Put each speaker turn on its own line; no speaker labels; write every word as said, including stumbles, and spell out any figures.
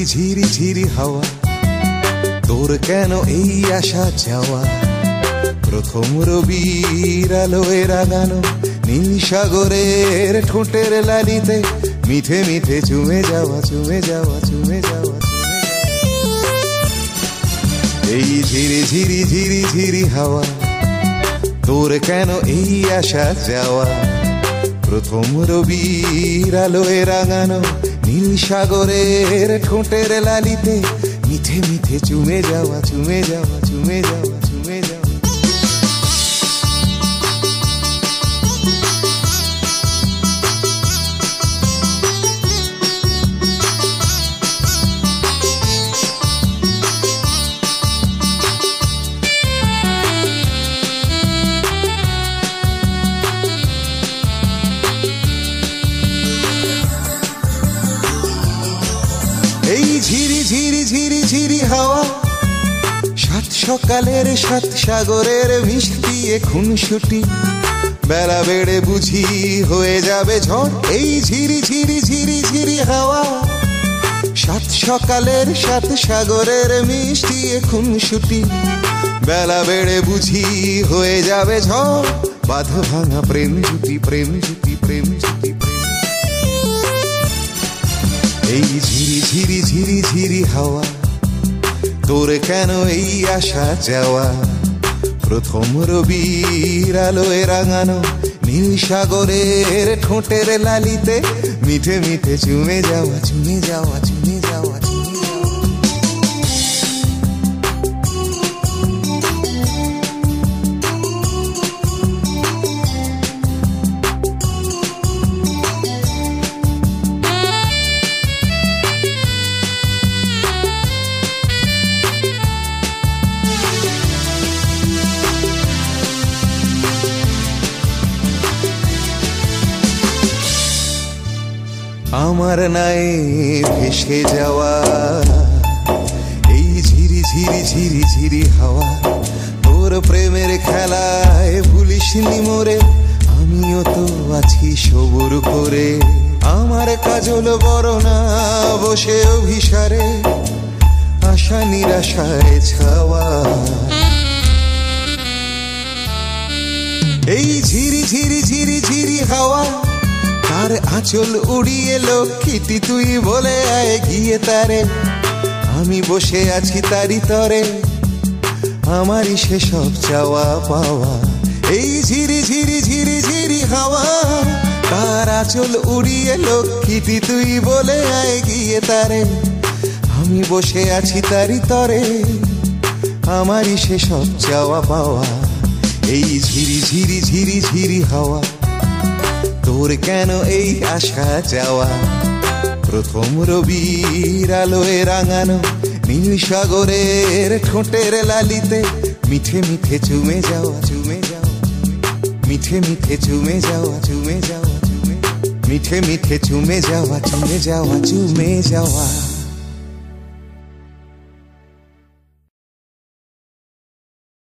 ঝিরি ঝিরি ঝিরি হাওয়া, তোর কেন এই আসা যাওয়া? প্রথম রবির আলোয় রাঙানো নীল সাগরের ঠোঁটের লালিতে মিঠে মিঠে চুমে যাওয়া, চুমে যাওয়া, চুমে যাওয়া। এই ঝিরি ঝিরি ঝিরি ঝিরি হাওয়া, তোর কেন এই আসা যাওয়া? প্রথম রবির আলোয় রাঙানো নীল সাগরের ঠোঁটের লালিতে মিঠে মিঠে চুমে যাওয়া, চুমে যাওয়া, চুমে যাওয়া, চুমে যাওয়া। এই ঝিরি ঝিরি ঝিরি ঝিরি হাওয়া, সাত সকালের সাত সাগরের মিষ্টি খুনসুটি, বেলা বেড়ে বুঝি হয়ে যাবে ঝড়। এই ঝিরি ঝিরি ঝিরি ঝিরি হাওয়া, সাত সকালের সাত সাগরের মিষ্টি খুনসুটি, বেলা বেড়ে বুঝি হয়ে যাবে ঝড়। বাঁধ ভাঙা প্রেম জুটি, প্রেম জুটি, প্রেম জুটি। এই ঝিরি ঝিরি ঝিরি ঝিরি হাওয়া, তোর কেন এই আসা যাওয়া? প্রথম রবির আলোয় রাঙানো নীল সাগরের ঠোঁটের লালিতে মিঠে মিঠে চুমে যাওয়া, চুমে যাওয়া, চুমে যাওয়া, চুমে যাওয়া। আমার নাই ভেসে যাওয়া এই ঝিরি ঝিরি ঝিরি ঝিরি হাওয়া, তোর প্রেমের খেলায় ভুলিসনি মোরে, আমিও তো আছি সবুর করে। আমার কাজল বরনা বসে অভিসারে, আশা নিরাশায় ছাওয়া। এই ঝিরি ঝিরি ঝিরি ঝিরি হাওয়া, তার আঁচল উড়িয়ে লক্ষ্মীটি তুই বলে আয় গিয়ে তারে, আমি বসে আছি তারি তরে, আমারই সেসব চাওয়া পাওয়া। এই ঝিরি ঝিরি ঝিরি ঝিরি হাওয়া, তার আঁচল উড়িয়ে লক্ষ্মীটি তুই বলে আয় গিয়ে তারে, আমি বসে আছি তারি তরে, আমারই সেসব চাওয়া পাওয়া। এই ঝিরি ঝিরি ঝিরি ঝিরি হাওয়া, তোর কেন এই আসা যাওয়া? প্রথম রবির আলোয় রাঙানো নীল সাগরের ঠোঁটের লালিতে মিঠে মিঠে চুমে যাওয়া, চুমে যাওয়া, মিঠে মিঠে চুমে যাওয়া, চুমে যাওয়া, চুমে, মিঠে মিঠে চুমে যাওয়া, চুমে যাওয়া, চুমে যাওয়া।